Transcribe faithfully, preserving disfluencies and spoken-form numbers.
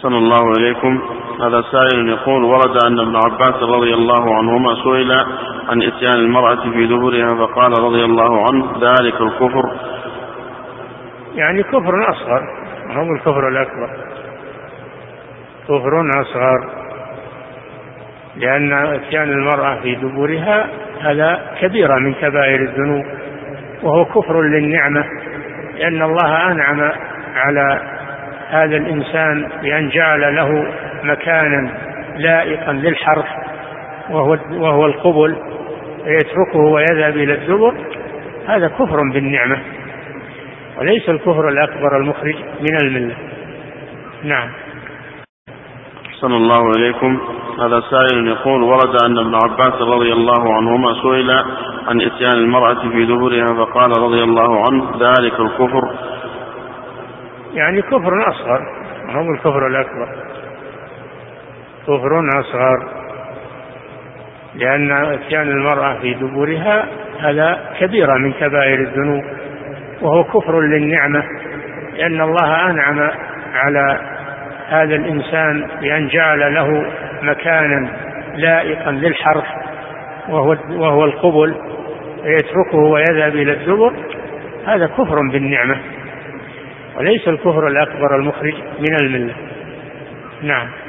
أحسن الله إليكم. هذا سائل يقول: ورد أن ابن عباس رضي الله عنهما سئل عن إتيان المرأة في دبرها فقال رضي الله عنه: ذلك الكفر. يعني كفر أصغر، هو الكفر الأكبر، كفر أصغر، لأن إتيان المرأة في دبرها هذا كبيرة من كبائر الذنوب، وهو كفر للنعمة، لأن الله أنعم على هذا الإنسان بأن جعل له مكانا لائقا للحرث وهو, وهو القبل، يتركه ويذهب إلى الدبر، هذا كفر بالنعمة وليس الكفر الأكبر المخرج من الملة. نعم. أحسن الله إليكم. هذا سائل يقول: ورد أن ابن عباس رضي الله عنهما سئل عن إتيان المرأة في دبرها فقال رضي الله عنه: ذلك الكفر. يعني كفر أصغر، هو الكفر الأكبر، كفر أصغر، لأن إتيان المرأة في دبرها هذا كبيرة من كبائر الذنوب، وهو كفر للنعمة، لأن الله أنعم على هذا الإنسان بأن جعل له مكانا لائقا للحرث وهو, وهو القبل، يتركه ويذهب إلى الدبر، هذا كفر بالنعمة وليس الكفر الأكبر المخرج من الملة. نعم.